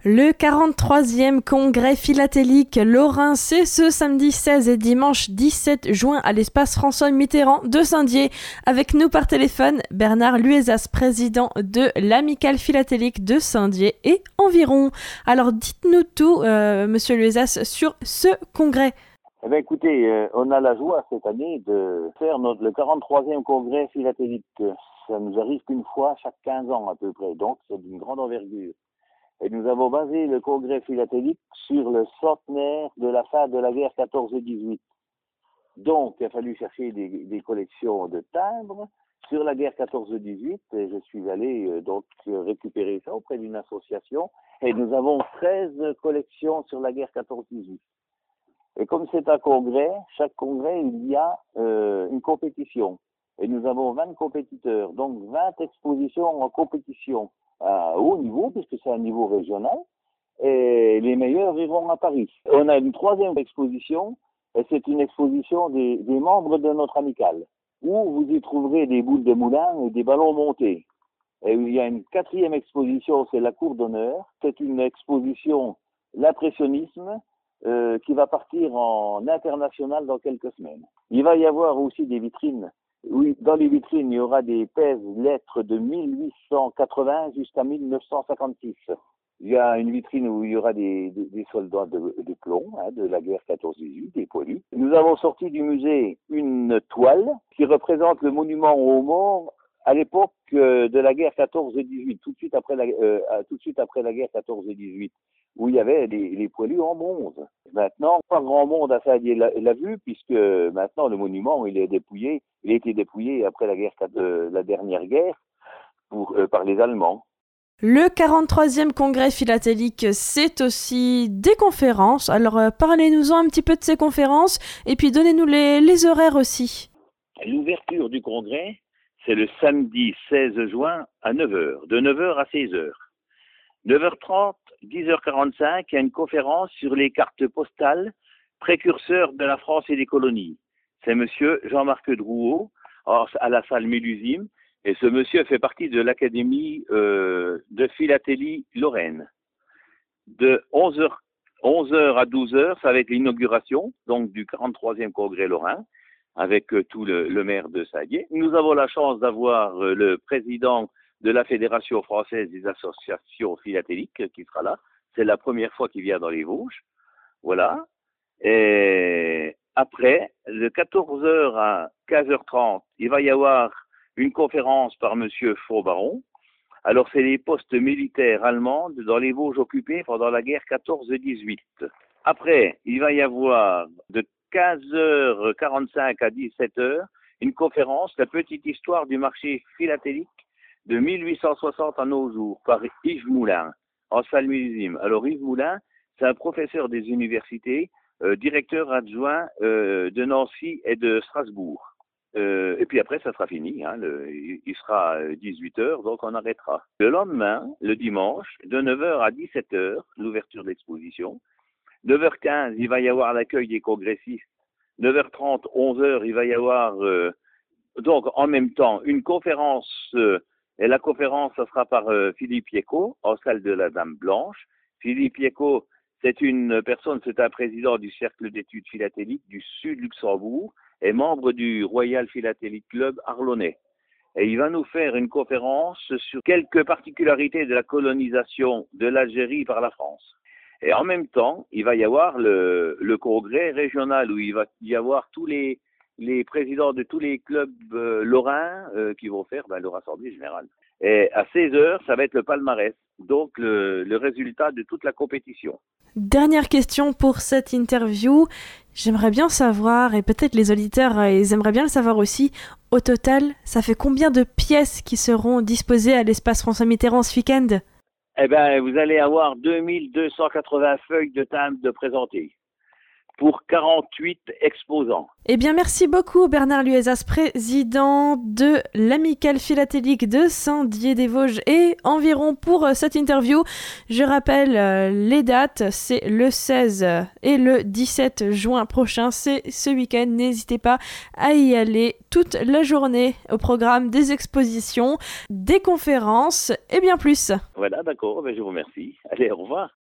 Le 43e congrès philatélique lorrain, c'est ce samedi 16 et dimanche 17 juin à l'espace François Mitterrand de Saint-Dié. Avec nous par téléphone, Bernard Luezas, président de l'Amicale philatélique de Saint-Dié et environ. Alors dites-nous tout, monsieur Luezas, sur ce congrès. Eh bien, écoutez, on a la joie cette année de faire le 43e congrès philatélique. Ça nous arrive qu'une fois chaque 15 ans à peu près, donc c'est d'une grande envergure. Et nous avons basé le congrès philatélique sur le centenaire de la fin de la guerre 14-18. Donc, il a fallu chercher des collections de timbres sur la guerre 14-18 et je suis allé donc récupérer ça auprès d'une association. Et nous avons 13 collections sur la guerre 14-18. Et comme c'est un congrès, chaque congrès, il y a une compétition. Et nous avons 20 compétiteurs, donc 20 expositions en compétition à haut niveau, puisque c'est un niveau régional. Et les meilleurs iront à Paris. On a une troisième exposition, et c'est une exposition des membres de notre amicale, où vous y trouverez des boules de moulin et des ballons montés. Et il y a une quatrième exposition, c'est la cour d'honneur. C'est une exposition, l'impressionnisme, qui va partir en international dans quelques semaines. Il va y avoir aussi des vitrines. Oui, dans les vitrines, il y aura des pèse-lettres de 1880 jusqu'à 1956. Il y a une vitrine où il y aura des soldats de plomb, de la guerre 14-18, des poilus. Nous avons sorti du musée une toile qui représente le monument aux morts à l'époque de la guerre 14-18, tout de suite après la guerre 14-18, où il y avait les poilus en bronze. Maintenant, pas grand monde à Saint-Dié l'a vu, puisque maintenant le monument il a été dépouillé après la dernière guerre par les Allemands. Le 43e congrès philatélique, c'est aussi des conférences. Alors parlez-nous-en un petit peu de ces conférences et puis donnez-nous les horaires aussi. L'ouverture du congrès, c'est le samedi 16 juin à 9h, de 9h à 16h. 9h30, 10h45, il y a une conférence sur les cartes postales, précurseurs de la France et des colonies. C'est monsieur Jean-Marc Drouot, à la salle Mélusine, et ce monsieur fait partie de l'Académie de philatélie lorraine. De 11h à 12h, ça va être l'inauguration, donc du 43e congrès lorrain, avec tout le maire de Saint-Dié. Nous avons la chance d'avoir le président de la Fédération française des associations philatéliques qui sera là. C'est la première fois qu'il vient dans les Vosges. Voilà. Et après, de 14h à 15h30, il va y avoir une conférence par monsieur Faubaron. Alors, c'est les postes militaires allemands dans les Vosges occupés pendant la guerre 14-18. Après, il va y avoir de 15h45 à 17h une conférence, la petite histoire du marché philatélique de 1860 à nos jours, par Yves Moulin, en salle Mélusine. Alors Yves Moulin, c'est un professeur des universités, directeur adjoint de Nancy et de Strasbourg. Et puis après, ça sera fini, il sera 18h, donc on arrêtera. Le lendemain, le dimanche, de 9h à 17h, l'ouverture de l'exposition. 9h15, il va y avoir l'accueil des congressistes. 9h30, 11h, il va y avoir donc en même temps une conférence. Et la conférence, ça sera par Philippe Piécaud, en salle de la Dame Blanche. Philippe Piécaud, c'est un président du Cercle d'études philatéliques du Sud Luxembourg et membre du Royal Philatelic Club Arlonnais. Et il va nous faire une conférence sur quelques particularités de la colonisation de l'Algérie par la France. Et en même temps, il va y avoir le congrès régional où il va y avoir tous les présidents de tous les clubs lorrains qui vont faire le rassemblée général. Et à 16h, ça va être le palmarès, donc le résultat de toute la compétition. Dernière question pour cette interview. J'aimerais bien savoir, et peut-être les auditeurs, ils aimeraient bien le savoir aussi, au total, ça fait combien de pièces qui seront disposées à l'espace François Mitterrand ce week-end ? Eh bien, vous allez avoir 2280 feuilles de timbres de présenter. pour 48 exposants. Eh bien, merci beaucoup Bernard Luezas, président de l'Amicale philatélique de Saint-Dié-des-Vosges et environ pour cette interview. Je rappelle les dates, c'est le 16 et le 17 juin prochain, c'est ce week-end. N'hésitez pas à y aller toute la journée au programme des expositions, des conférences et bien plus. Voilà, d'accord, je vous remercie. Allez, au revoir.